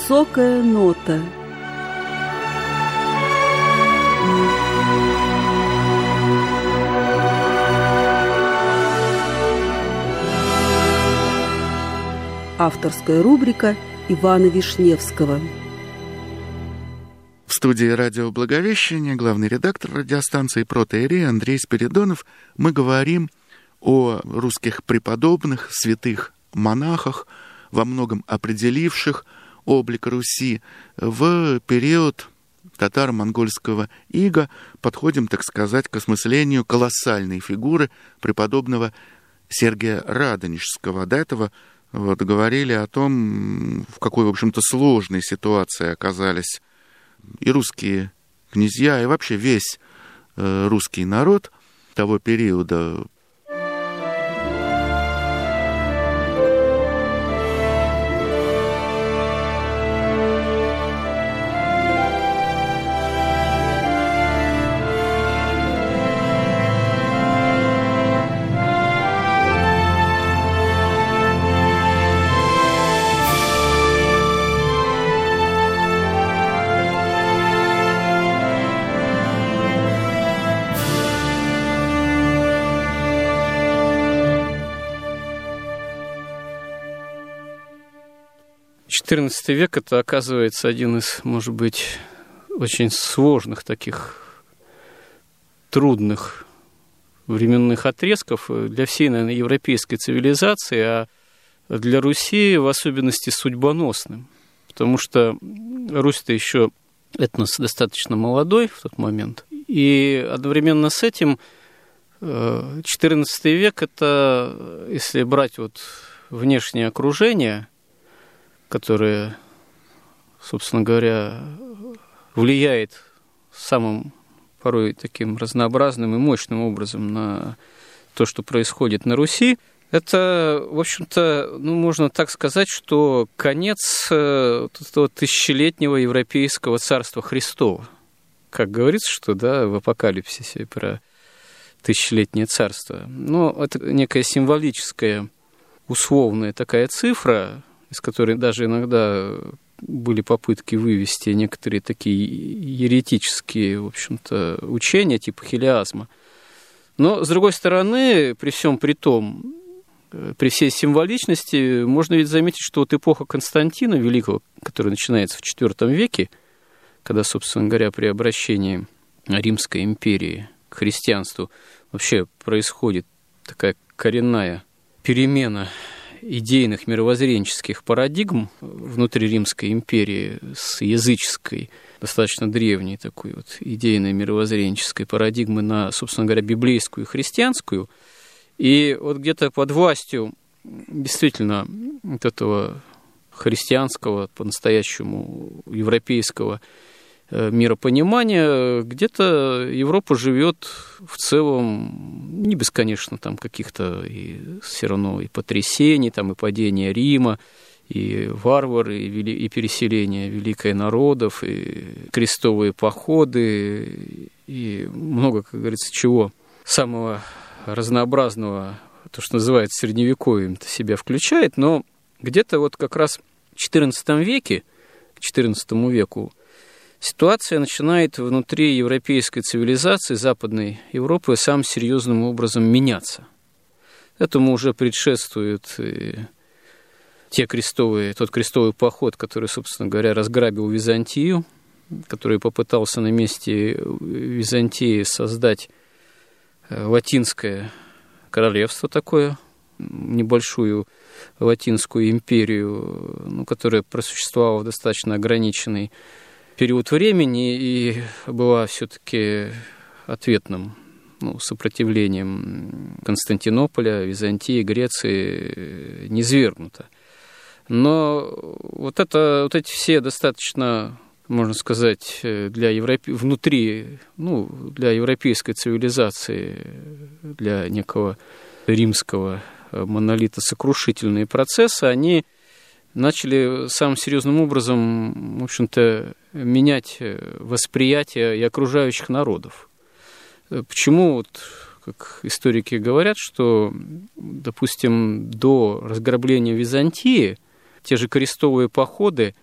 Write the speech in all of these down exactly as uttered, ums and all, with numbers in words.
Высокая нота. Авторская рубрика Ивана Вишневского. В студии радио «Благовещение» главный редактор радиостанции «Протоиерей» Андрей Спиридонов. Мы говорим о русских преподобных, святых монахах, во многом определивших облик Руси в период татаро-монгольского ига. Подходим, так сказать, к осмыслению колоссальной фигуры преподобного Сергия Радонежского. До этого вот говорили о том, в какой, в общем-то, сложной ситуации оказались и русские князья, и вообще весь э, русский народ того периода. четырнадцатый век — это, оказывается, один из, может быть, очень сложных таких трудных временных отрезков для всей, наверное, европейской цивилизации, а для Руси в особенности судьбоносным, потому что Русь-то еще этнос достаточно молодой в тот момент, и одновременно с этим четырнадцатый век — это, если брать вот внешнее окружение, которое, собственно говоря, влияет самым порой таким разнообразным и мощным образом на то, что происходит на Руси, это, в общем-то, ну, можно так сказать, что конец этого тысячелетнего европейского царства Христова. Как говорится, что, да, в Апокалипсисе про тысячелетнее царство. Но это некая символическая, условная такая цифра, из которой даже иногда были попытки вывести некоторые такие еретические, в общем-то, учения типа хилиазма. Но, с другой стороны, при всем при том, при всей символичности, можно ведь заметить, что вот эпоха Константина Великого, которая начинается в четвёртом веке, когда, собственно говоря, при обращении Римской империи к христианству вообще происходит такая коренная перемена идейных мировоззренческих парадигм внутри Римской империи с языческой, достаточно древней такой вот идейной мировоззренческой парадигмы на, собственно говоря, библейскую и христианскую. И вот где-то под властью действительно вот этого христианского, по-настоящему европейского миропонимания, где-то Европа живет в целом, не без, конечно, там каких-то и все равно и потрясений, там и падения Рима, и варвары, и, вели, и переселение великих народов, и крестовые походы, и много, как говорится, чего самого разнообразного, то, что называется средневековьем, себя включает, но где-то вот как раз в четырнадцатом веке, к четырнадцатому веку, ситуация начинает внутри европейской цивилизации, Западной Европы, самым серьезным образом меняться. Этому уже предшествуют те крестовые, тот крестовый поход, который, собственно говоря, разграбил Византию, который попытался на месте Византии создать латинское королевство такое, небольшую латинскую империю, ну, которая просуществовала в достаточно ограниченный период времени и была все-таки ответным, ну, сопротивлением Константинополя, Византии, Греции низвергнута. Но вот, это, вот эти все достаточно, можно сказать, для Европе, внутри, ну, для европейской цивилизации, для некого римского монолита сокрушительные процессы, они начали самым серьезным образом, в общем-то, менять восприятие и окружающих народов. Почему, вот, как историки говорят, что, допустим, до разграбления Византии те же крестовые походы,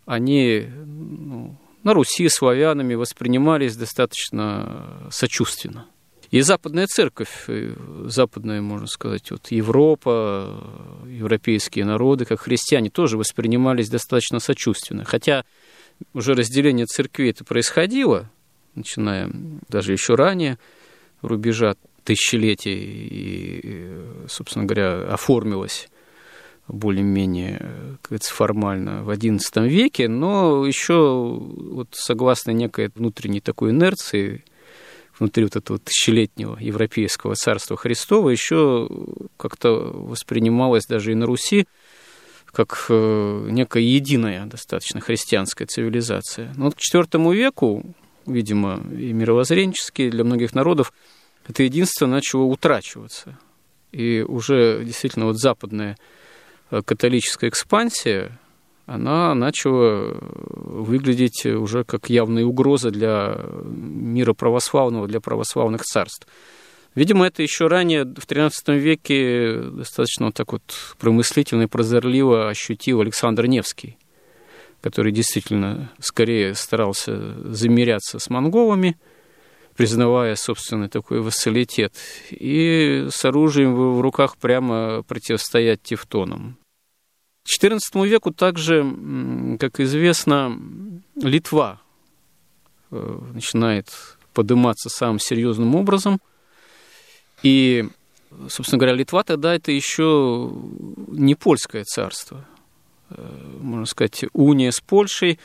они ну, на Руси славянами воспринимались достаточно сочувственно. И западная церковь, западная, можно сказать, вот Европа, европейские народы, как христиане, тоже воспринимались достаточно сочувственно. Хотя уже разделение церквей это происходило, начиная даже еще ранее, рубежа тысячелетий, и, собственно говоря, оформилось более-менее, как говорится, формально в одиннадцатом веке, но еще вот согласно некой внутренней такой инерции, внутри вот этого тысячелетнего европейского царства Христова, еще как-то воспринималось даже и на Руси как некая единая достаточно христианская цивилизация. Но вот к четвёртому веку, видимо, и мировоззренчески для многих народов это единство начало утрачиваться. И уже действительно вот западная католическая экспансия, она начала выглядеть уже как явная угроза для мира православного, для православных царств. Видимо, это еще ранее, в тринадцатом веке, достаточно вот так вот промыслительно и прозорливо ощутил Александр Невский, который действительно скорее старался замиряться с монголами, признавая собственный такой вассалитет, и с оружием в руках прямо противостоять тевтонам. К четырнадцатому веку также, как известно, Литва начинает подниматься самым серьезным образом. И, собственно говоря, Литва тогда это еще не польское царство. Можно сказать, уния с Польшей,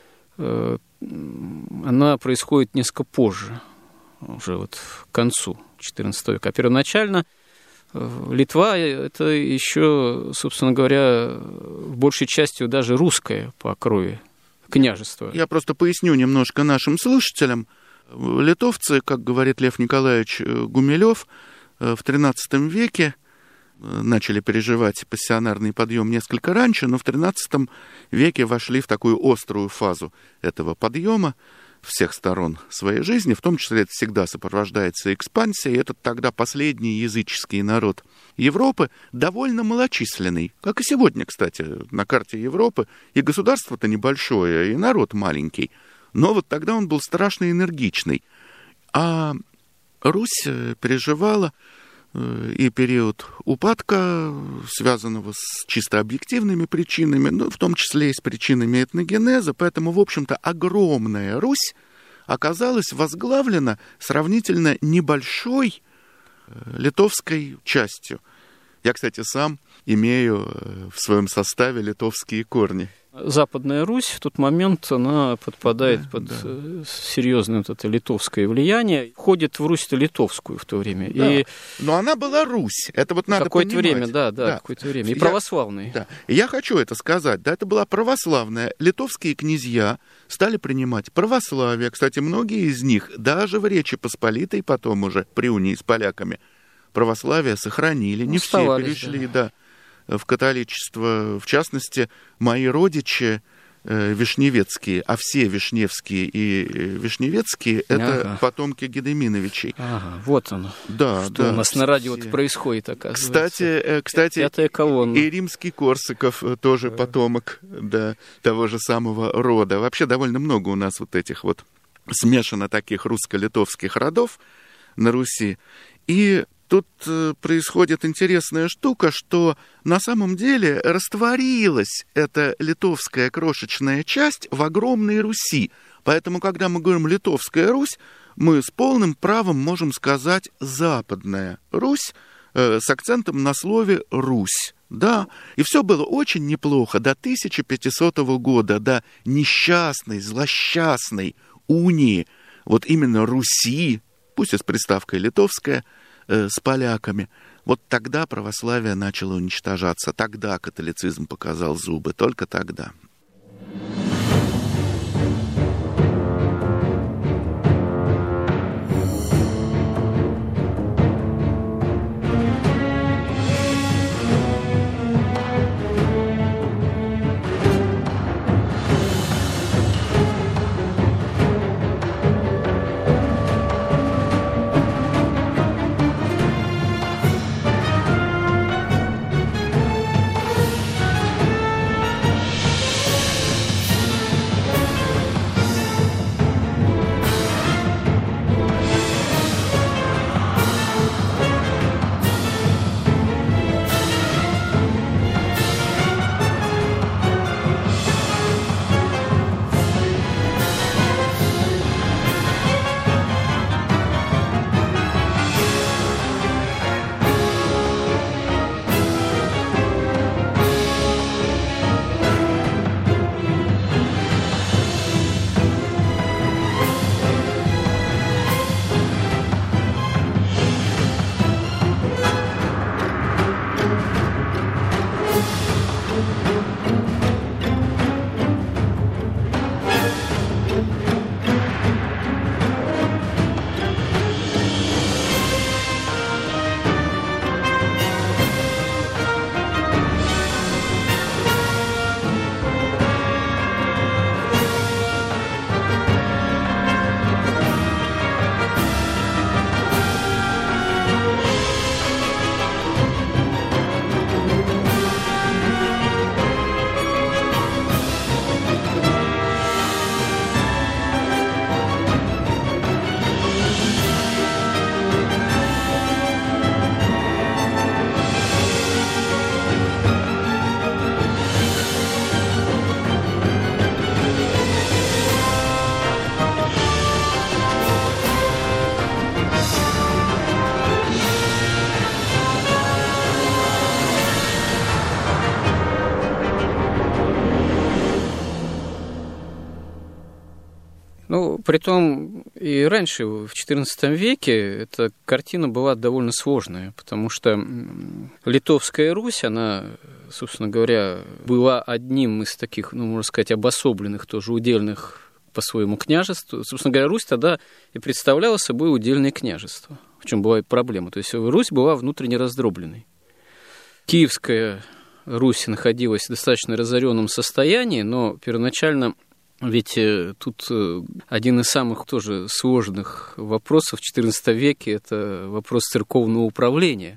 она происходит несколько позже, уже вот к концу четырнадцатого века. А первоначально Литва – это еще, собственно говоря, в большей части даже русское по крови княжество. Я просто поясню немножко нашим слушателям. Литовцы, как говорит Лев Николаевич Гумилев, в тринадцатом веке начали переживать пассионарный подъем несколько раньше, но в тринадцатом веке вошли в такую острую фазу этого подъема всех сторон своей жизни, в том числе это всегда сопровождается экспансией. Это тогда последний языческий народ Европы, довольно малочисленный, как и сегодня, кстати, на карте Европы. И государство-то небольшое, и народ маленький, но вот тогда он был страшно энергичный. А Русь переживала и период упадка, связанного с чисто объективными причинами, ну, в том числе и с причинами этногенеза, поэтому, в общем-то, огромная Русь оказалась возглавлена сравнительно небольшой литовской частью. Я, кстати, сам имею в своем составе литовские корни. Западная Русь в тот момент, она подпадает да, под да. серьезное вот это литовское влияние, входит в Русь-то литовскую в то время. Да. И но она была Русь, это вот надо какое-то понимать. время, да, да, да, какое-то время. И я, православные. Да. Я хочу это сказать, да, это была православная. Литовские князья стали принимать православие. Кстати, многие из них, даже в Речи Посполитой, потом уже при унии с поляками, православие сохранили. Не все перешли, да. да. в католичество, в частности, мои родичи э, вишневецкие, а все вишневские и э, вишневецкие — это ага. потомки Гедеминовичей. Ага, вот оно. Да, что да. у нас на радио все... происходит, оказывается. Кстати, э, кстати Пятая колонна. И римский Корсаков тоже да. потомок да, того же самого рода. Вообще довольно много у нас вот этих вот смешано таких русско-литовских родов на Руси. И тут происходит интересная штука, что на самом деле растворилась эта литовская крошечная часть в огромной Руси. Поэтому, когда мы говорим «Литовская Русь», мы с полным правом можем сказать «Западная Русь» э, с акцентом на слове «Русь». Да, и все было очень неплохо до тысяча пятисотого года, до несчастной, злосчастной унии, вот именно Руси, пусть и с приставкой «литовская», с поляками. Вот тогда православие начало уничтожаться. Тогда католицизм показал зубы. Только тогда. Притом и раньше, в четырнадцатом веке, эта картина была довольно сложная, потому что Литовская Русь, она, собственно говоря, была одним из таких, ну, можно сказать, обособленных, тоже удельных по своему княжеству. Собственно говоря, Русь тогда и представляла собой удельное княжество, в чем была и проблема. То есть Русь была внутренне раздробленной. Киевская Русь находилась в достаточно разоренном состоянии, но первоначально ведь тут один из самых тоже сложных вопросов в четырнадцатом веке – это вопрос церковного управления.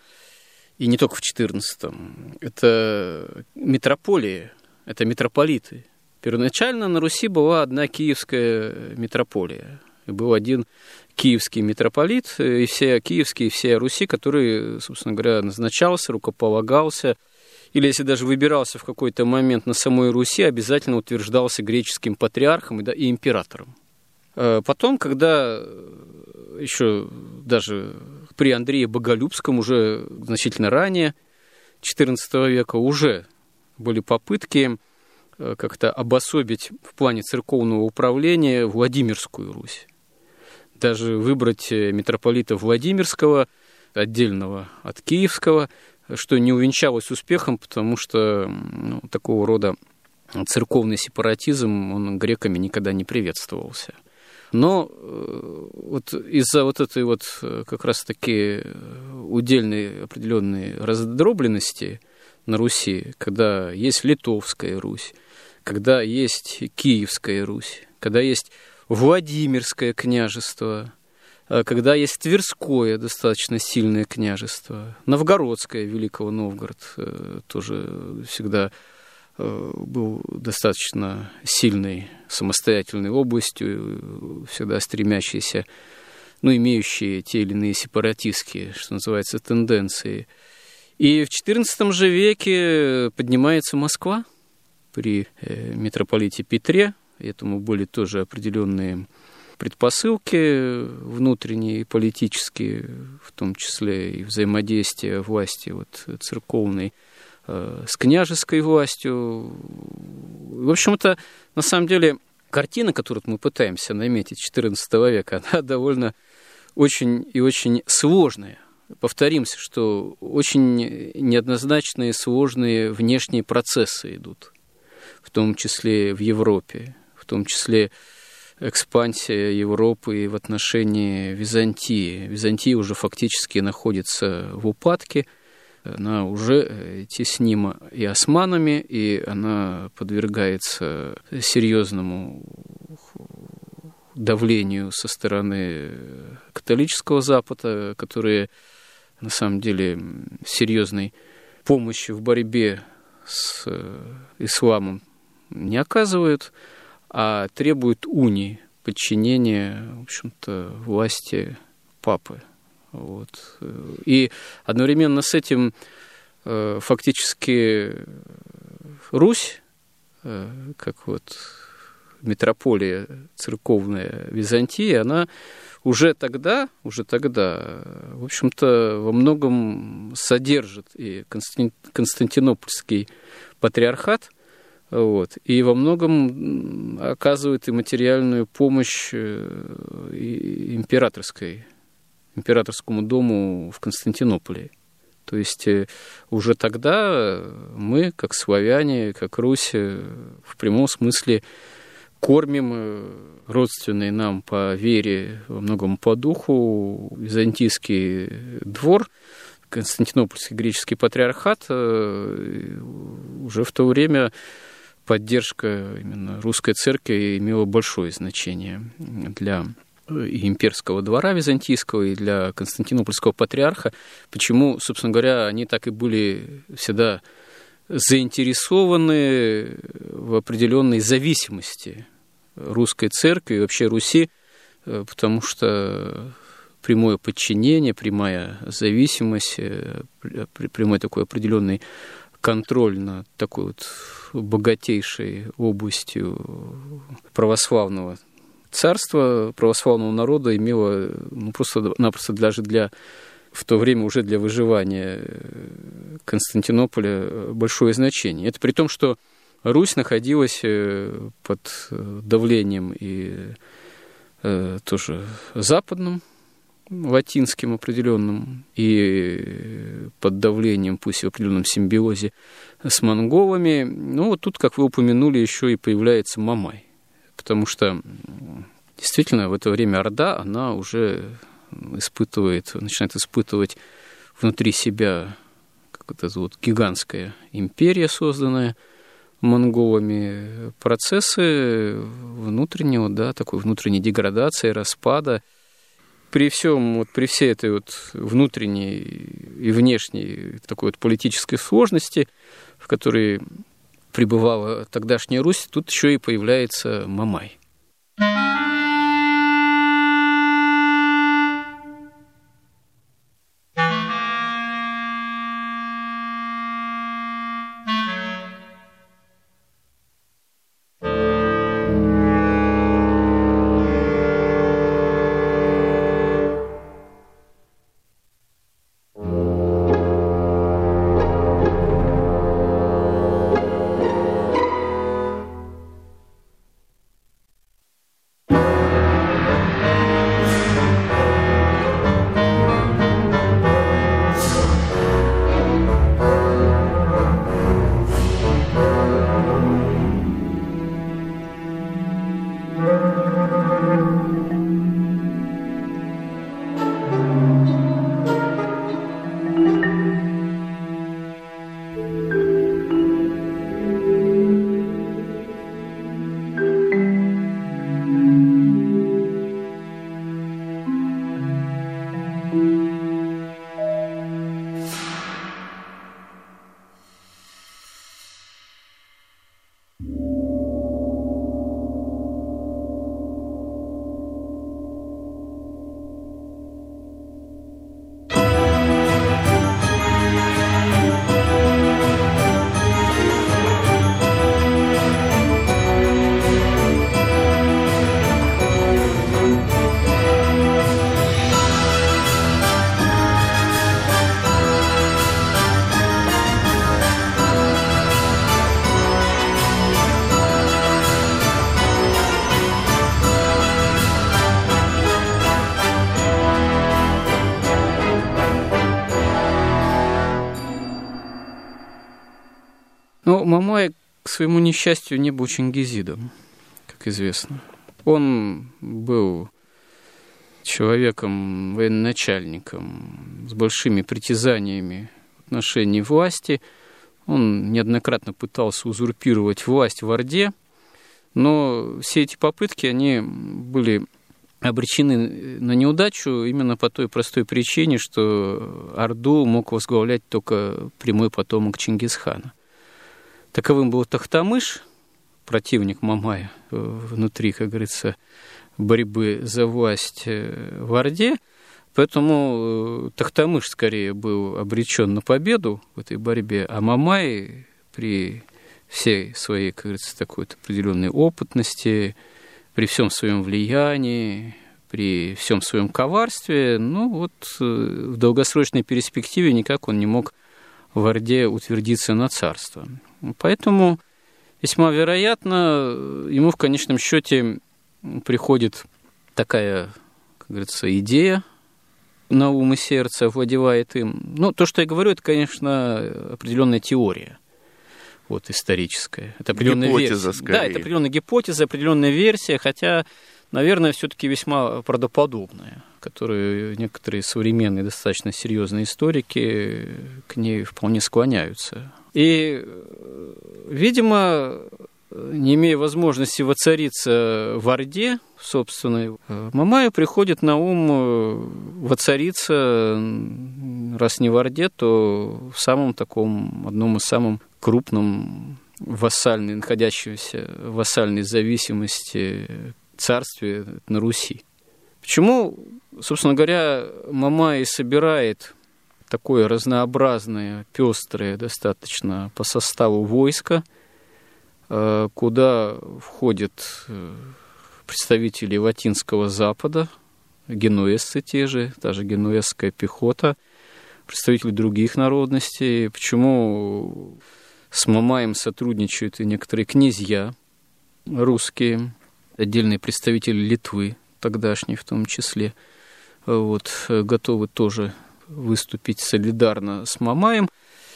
И не только в четырнадцатом. Это митрополии, это митрополиты. Первоначально на Руси была одна киевская митрополия. И был один киевский митрополит, и все киевские, и все Руси, который, собственно говоря, назначался, рукополагался, или если даже выбирался в какой-то момент на самой Руси, обязательно утверждался греческим патриархом и императором. Потом, когда еще даже при Андрее Боголюбском, уже значительно ранее, четырнадцатого века, уже были попытки как-то обособить в плане церковного управления Владимирскую Русь. Даже выбрать митрополита Владимирского, отдельного от Киевского, что не увенчалось успехом, потому что ну, такого рода церковный сепаратизм, он греками никогда не приветствовался. Но вот из-за вот этой вот как раз-таки удельной определенной раздробленности на Руси, когда есть Литовская Русь, когда есть Киевская Русь, когда есть Владимирское княжество, когда есть Тверское достаточно сильное княжество, Новгородское, Великого Новгород, тоже всегда был достаточно сильной самостоятельной областью, всегда стремящейся, ну, имеющие те или иные сепаратистские, что называется, тенденции. И в четырнадцатом же веке поднимается Москва при митрополите Петре, этому были тоже определенные предпосылки внутренние и политические, в том числе и взаимодействие власти вот, церковной э, с княжеской властью. В общем-то, на самом деле, картина, которую мы пытаемся наметить четырнадцатого века, она довольно очень и очень сложная. Повторимся, что очень неоднозначные, сложные внешние процессы идут, в том числе в Европе, в том числе экспансия Европы в отношении Византии. Византия уже фактически находится в упадке, она уже теснима и османами, и она подвергается серьезному давлению со стороны католического Запада, которые на самом деле серьезной помощи в борьбе с исламом не оказывают, а требуют унии, подчинения, в общем-то, власти папы. Вот. И одновременно с этим фактически Русь, как вот метрополия церковная Византии, она уже тогда, уже тогда, в общем-то, во многом содержит и Константинопольский патриархат, вот, и во многом оказывает и материальную помощь и императорской, императорскому дому в Константинополе. То есть уже тогда мы, как славяне, как Русь, в прямом смысле кормим родственный нам по вере, во многом по духу, византийский двор, Константинопольский греческий патриархат. Уже в то время поддержка именно русской церкви имела большое значение для и имперского двора византийского, и для Константинопольского патриарха. Почему, собственно говоря, они так и были всегда заинтересованы в определенной зависимости русской церкви и вообще Руси, потому что прямое подчинение, прямая зависимость, прямой такой определенный контроль над такой вот богатейшей областью православного царства, православного народа имело ну, просто-напросто даже для, в то время уже для выживания Константинополя большое значение. Это при том, что Русь находилась под давлением и э, тоже западным, латинским определенным, и под давлением, пусть в определенном симбиозе с монголами. Ну, вот тут, как вы упомянули, еще и появляется Мамай. Потому что действительно в это время Орда, она уже испытывает, начинает испытывать внутри себя как это вот гигантская империя, созданная монголами, процессы внутреннего, да, такой внутренней деградации, распада. При всем, вот, при всей этой вот внутренней и внешней такой вот политической сложности, в которой пребывала тогдашняя Русь, тут еще и появляется Мамай. Но Мамай, к своему несчастью, не был чингизидом, как известно. Он был человеком, военачальником, с большими притязаниями в отношении власти. Он неоднократно пытался узурпировать власть в Орде, но все эти попытки, они были обречены на неудачу именно по той простой причине, что Орду мог возглавлять только прямой потомок Чингисхана. Таковым был Тохтамыш, противник Мамая внутри, как говорится, борьбы за власть в Орде. Поэтому Тохтамыш скорее был обречен на победу в этой борьбе, а Мамай при всей своей, как говорится, такой определенной опытности, при всем своем влиянии, при всем своем коварстве, ну вот в долгосрочной перспективе никак он не мог в Орде утвердиться на царство. Поэтому весьма вероятно, ему в конечном счете приходит такая, как говорится, идея на ум и сердце, овладевает им. Ну, то, что я говорю, это, конечно, определенная теория, вот, историческая. Это определенная гипотеза, версия. скорее. Да, это определенная гипотеза, определенная версия, хотя, наверное, все-таки весьма правдоподобная, которую некоторые современные, достаточно серьезные историки к ней вполне склоняются. И, видимо, не имея возможности воцариться в Орде, собственно, Мамаю приходит на ум воцариться, раз не в Орде, то в самом таком, одном из самых крупном вассальной, находящегося в вассальной зависимости царстве на Руси. Почему, собственно говоря, Мамай собирает такое разнообразное, пестрое достаточно по составу войско, куда входят представители Латинского Запада, генуэзцы те же, та же генуэзская пехота, представители других народностей. Почему с Мамаем сотрудничают и некоторые князья русские, отдельные представители Литвы тогдашний в том числе, вот, готовы тоже выступить солидарно с Мамаем.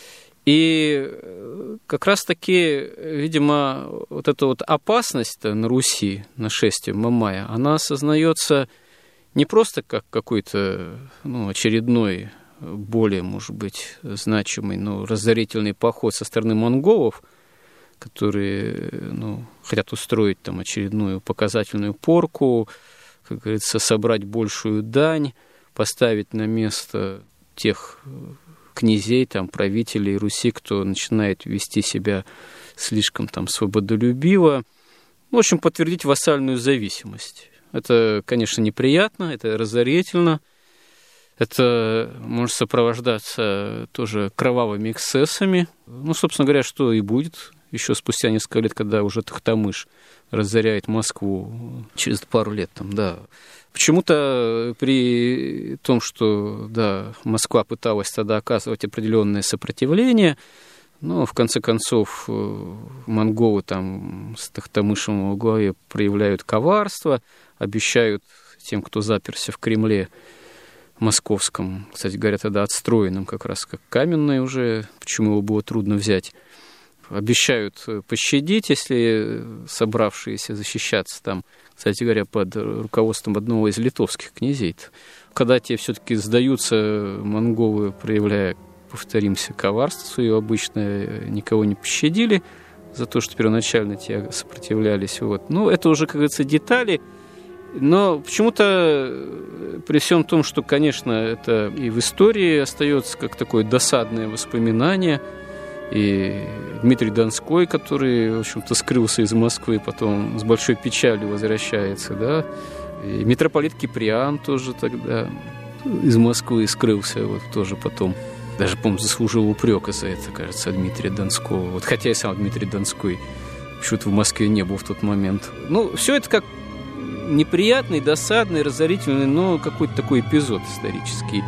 И как раз-таки, видимо, вот эта вот опасность на Руси, нашествие Мамая, она осознается не просто как какой-то, ну, очередной, более, может быть, значимый, но разорительный поход со стороны монголов, которые, ну, хотят устроить там очередную показательную порку, как говорится, собрать большую дань, поставить на место тех князей, там, правителей Руси, кто начинает вести себя слишком там свободолюбиво. В общем, подтвердить вассальную зависимость. Это, конечно, неприятно, это разорительно. Это может сопровождаться тоже кровавыми эксцессами. Ну, собственно говоря, что и будет еще спустя несколько лет, когда уже Тохтамыш разоряет Москву через пару лет. Там, да. Почему-то при том, что да, Москва пыталась тогда оказывать определенное сопротивление, но в конце концов монголы там с Тохтамышем во главе проявляют коварство, обещают тем, кто заперся в Кремле московском, кстати говоря, тогда отстроенном как раз как каменное уже, почему его было трудно взять, обещают пощадить, если собравшиеся защищаться там, кстати говоря, под руководством одного из литовских князей. Когда те все-таки сдаются, монголы, проявляя, повторимся, коварство свое обычное, никого не пощадили за то, что первоначально те сопротивлялись. Вот. Ну, это уже, как говорится, детали. Но почему-то при всем том, что, конечно, это и в истории остается как такое досадное воспоминание, и Дмитрий Донской, который, в общем-то, скрылся из Москвы, потом с большой печалью возвращается, да, и митрополит Киприан тоже тогда из Москвы скрылся, вот тоже потом, даже, по-моему, заслужил упрека за это, кажется, Дмитрия Донского, вот, хотя и сам Дмитрий Донской почему-то в Москве не был в тот момент. Ну, все это как неприятный, досадный, разорительный, но какой-то такой эпизод исторический.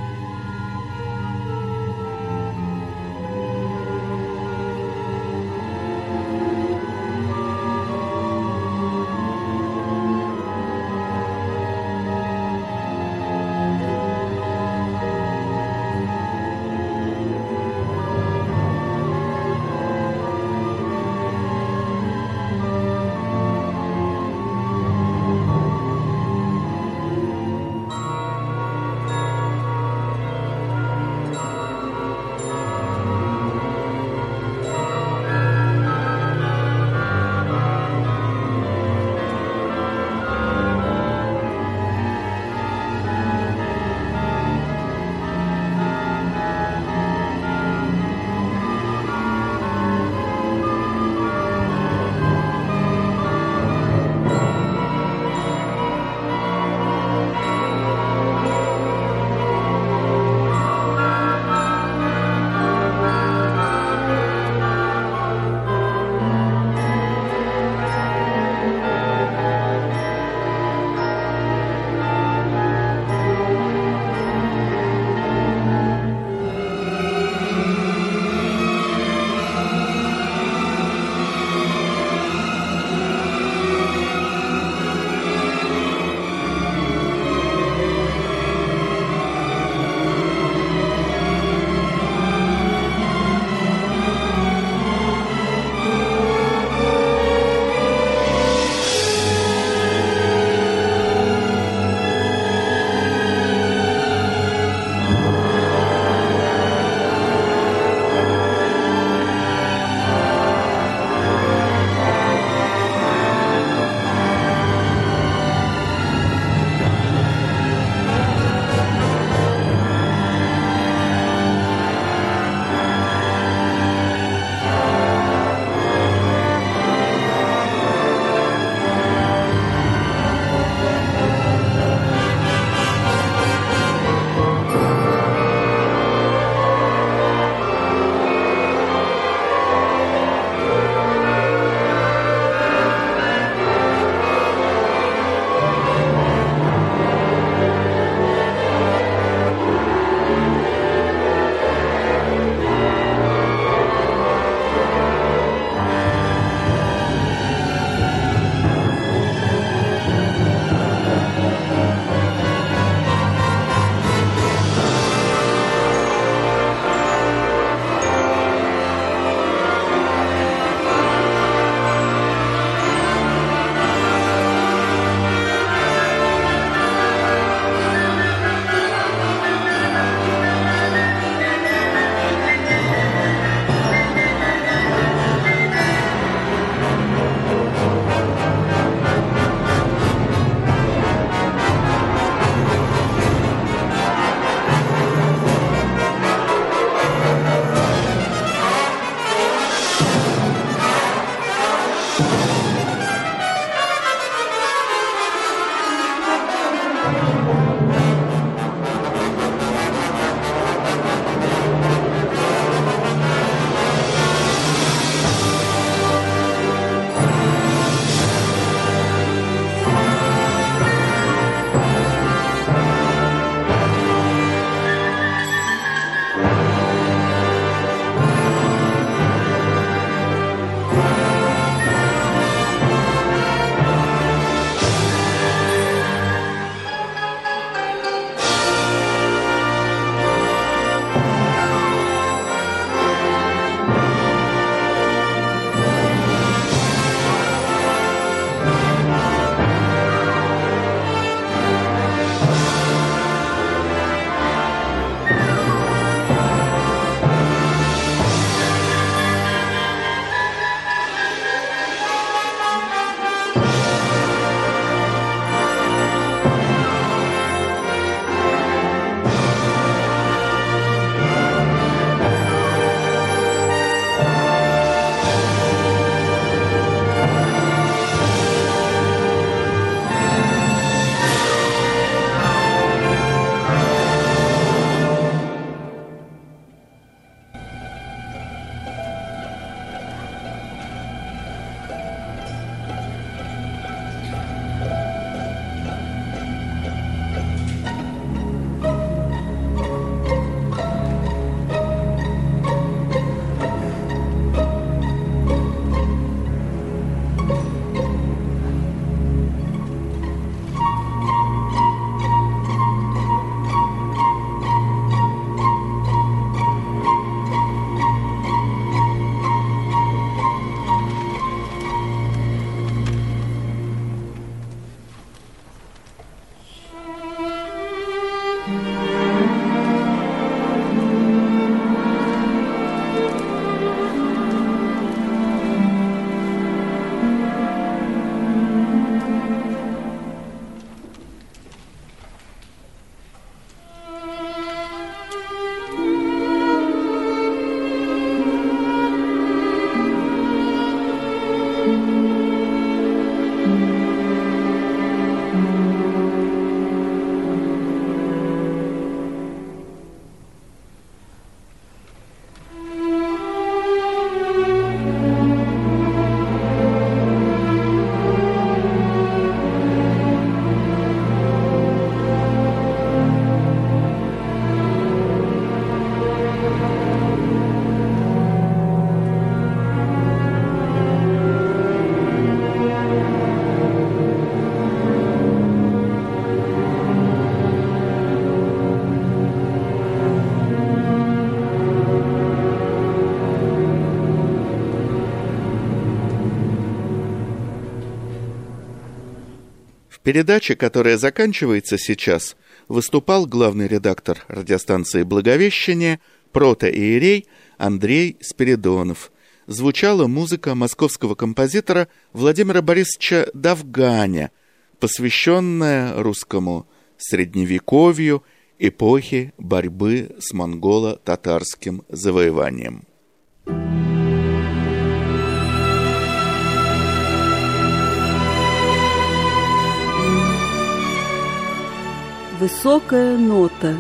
передаче, которая заканчивается сейчас, выступал главный редактор радиостанции «Благовещение», протоиерей Андрей Спиридонов. Звучала музыка московского композитора Владимира Борисовича Довганя, посвященная русскому средневековью, эпохи борьбы с монголо-татарским завоеванием. Высокая нота.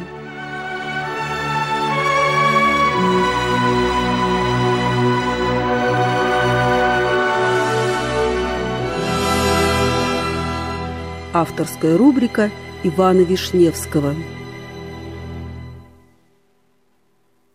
Авторская рубрика Ивана Вишневского.